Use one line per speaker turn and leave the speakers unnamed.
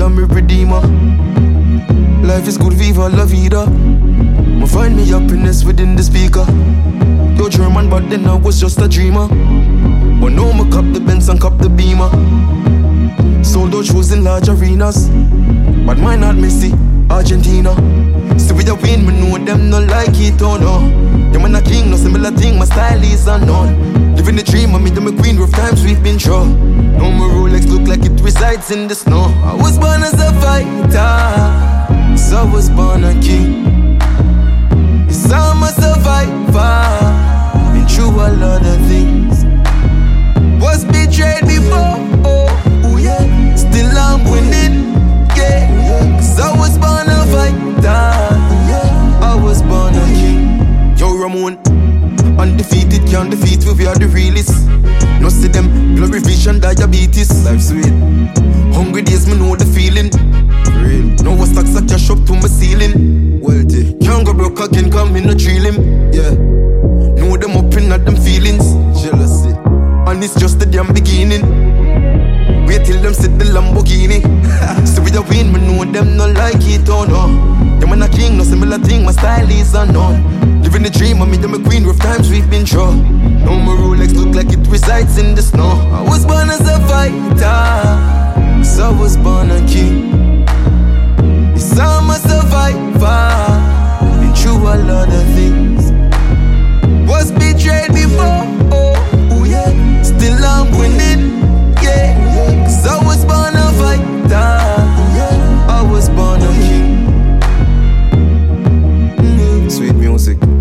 Jah me redeemer. Life is good, viva la vida. I find me happiness within the speaker. Yo German, but then I was just a dreamer. But now I cop the Benz and cop the Beamer. Sold out shows in large arenas, but mine not Messi, Argentina. See with the win, me know them not like it or no. Yeah, man a king, no similar thing, my style is unknown. Living the dream, I made them a queen, rough times we've been through. Now my Rolex look like it resides in the snow. I was born as a fighter, so I was born a king. Yes, I'm a survivor, been through a lot of things. Was betrayed before, oh yeah. Still I'm winning, yeah. Cause I was born a fighter, I was born a king. Yo Ramon, undefeated, can't defeat we are the realest. No see them, glory vision, diabetes. Life sweet, hungry days, me know the feeling. Real, no was stacks of cash up to my ceiling. Wealthy, can't go broke again, come in no drill him. Yeah, know them up in at them feelings. Jealousy, and it's just the damn beginning. Wait till them sit the Lamborghini. So with the win, me know them not like it or no. Yeah, man a king, no similar thing, my style is unknown. Living the dream, I made them a queen, rough times we've been through. Now my Rolex look like it resides in the snow. I was born as a fighter, so I was born a king. Yes, I'm a survivor, been through a lot of things. Was betrayed before, oh yeah. Still I'm winning, yeah. Cause I was born a fighter, I was born a king. Sweet music.